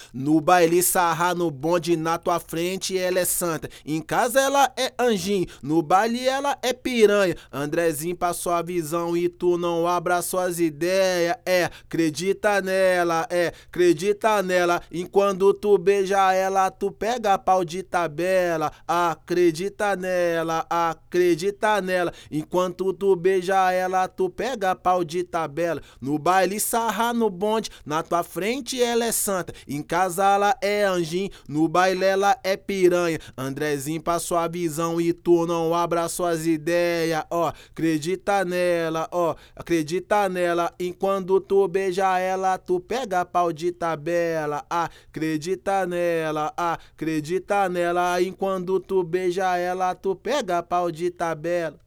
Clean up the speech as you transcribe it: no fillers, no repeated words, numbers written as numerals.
No baile sarra, no bonde, na tua frente ela é santa. Em casa ela é anjinho, no baile ela é piranha. Andrezinho passou a visão e tu não abra suas ideias. Acredita nela, acredita nela. Enquanto tu beija ela, tu pega pau de tabela. Acredita nela, acredita nela. Enquanto tu beija ela, tu pega pau de tabela. No baile sarra, no bonde, na tua frente ela é santa. Em casa ela é anjinho, no baile ela é piranha. Andrezinho passou a visão e tu não abra suas ideias. Acredita nela, acredita nela. Enquanto tu beija ela, tu pega pau de tabela. Acredita nela, acredita nela. Enquanto tu beija ela, tu pega pau de tabela.